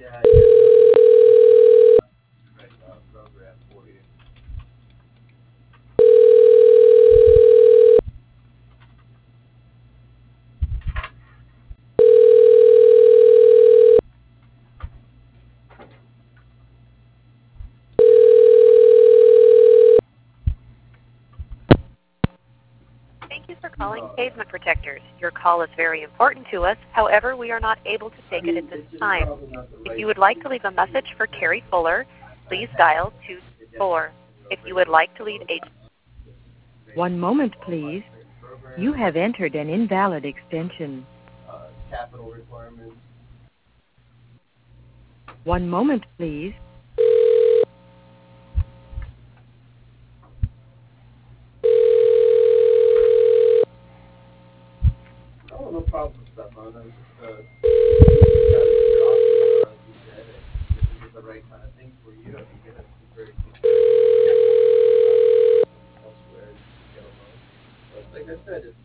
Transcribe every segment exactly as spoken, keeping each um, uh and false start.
Thank you for calling Pavement Protectors. Your call is very important to us. However, we are not able to take it at this time. If you would like to leave a message for Carrie Fuller, please dial two four. If you would like to leave a... One moment, please. You have entered an invalid extension. Capital requirements. One moment, please. Oh, no problem, Stefan. I was just, uh, you got it, your options, uh, you said it. This is the right kind of thing for you. I can get a very elsewhere to get a loan. But like I said, it's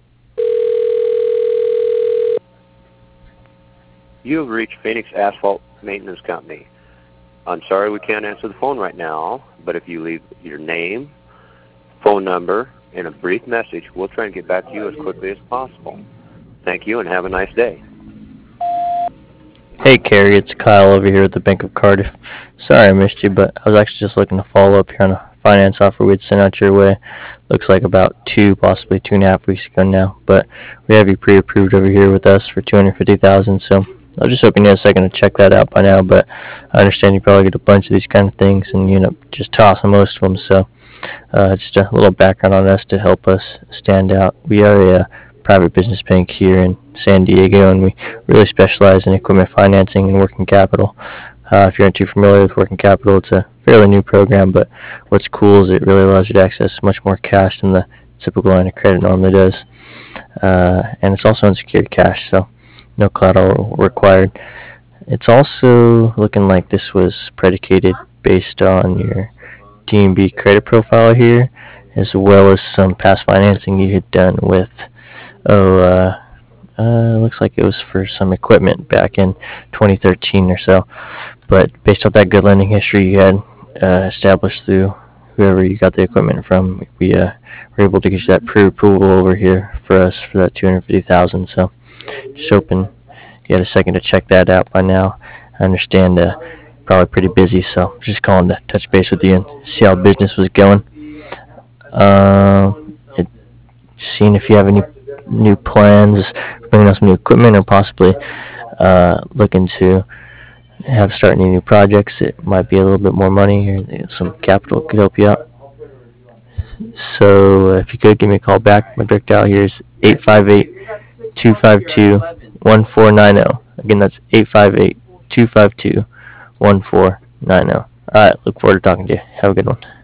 You have reached Phoenix Asphalt Maintenance Company. I'm sorry we can't answer the phone right now, but if you leave your name, phone number, and a brief message, we'll try and get back to you as quickly as possible. Thank you and have a nice day. Hey Carrie, it's Kyle over here at the Bank of Cardiff. Sorry I missed you, but I was actually just looking to follow up here on a finance offer we'd sent out your way. Looks like about two, possibly two and a half weeks ago now, but we have you pre-approved over here with us for two hundred fifty thousand dollars, so I was just hoping you had a second to check that out by now, but I understand you probably get a bunch of these kind of things and you end up just tossing most of them, so uh, just a little background on us to help us stand out. We are a private business bank here in San Diego, and we really specialize in equipment financing and working capital. Uh, if you're not too familiar with working capital, it's a fairly new program, but what's cool is it really allows you to access much more cash than the typical line of credit normally does. Uh, and it's also unsecured cash, so no collateral required. It's also looking like this was predicated based on your D and B credit profile here, as well as some past financing you had done with Oh, uh, uh, looks like it was for some equipment back in twenty thirteen or so. But based on that good lending history you had uh, established through whoever you got the equipment from, we uh, were able to get you that pre-approval over here for us for that two hundred fifty thousand dollars. So just hoping you had a second to check that out by now. I understand uh, probably pretty busy, so just calling to touch base with you and see how business was going. Uh, it, seeing if you have any new plans, bringing us some new equipment, or possibly uh, looking to have start any new projects. It might be a little bit more money or some capital could help you out. So uh, if you could give me a call back, my direct dial here is eight five eight, two five two, one four nine zero. Again, that's eight five eight, two five two, one four nine zero. All right, look forward to talking to you. Have a good one.